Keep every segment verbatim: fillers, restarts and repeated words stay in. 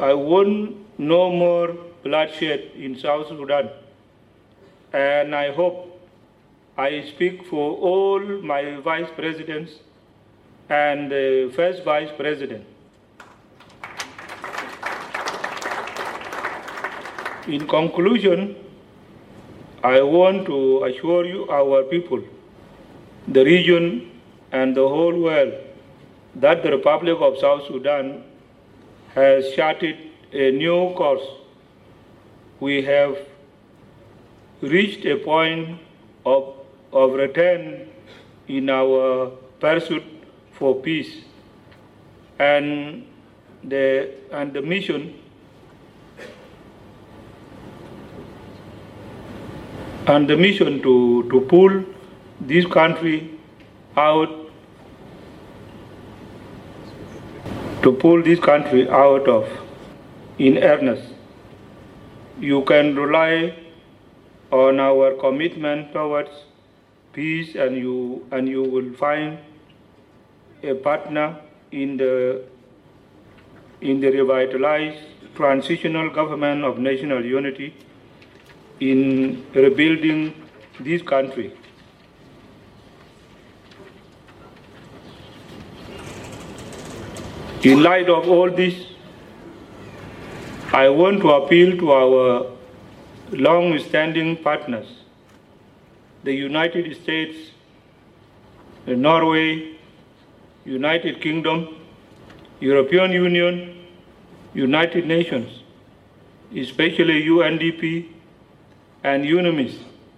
I want no more bloodshed in South Sudan. And I hope I speak for all my vice presidents and the first vice president. In conclusion, I want to assure you, our people, the region, and the whole world that the Republic of South Sudan has charted a new course. We have reached a point of, of return in our pursuit for peace, and the, and the mission and the mission to, to pull this country out to pull this country out of in earnest. You can rely on our commitment towards peace, and you and you will find a partner in the in the revitalized transitional government of national unity in rebuilding this country. In light of all this, I want to appeal to our long-standing partners, the United States, Norway, United Kingdom, European Union, United Nations, especially U N D P and UNMISS.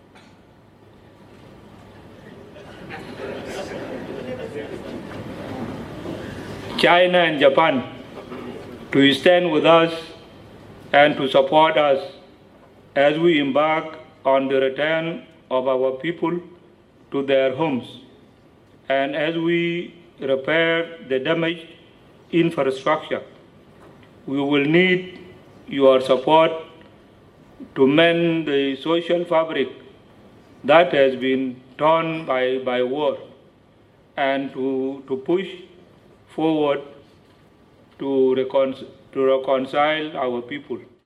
China and Japan, to stand with us and to support us as we embark on the return of our people to their homes, and as we repair the damaged infrastructure. We will need your support to mend the social fabric that has been torn by, by war, and to, to push forward to, recon to reconcile our people.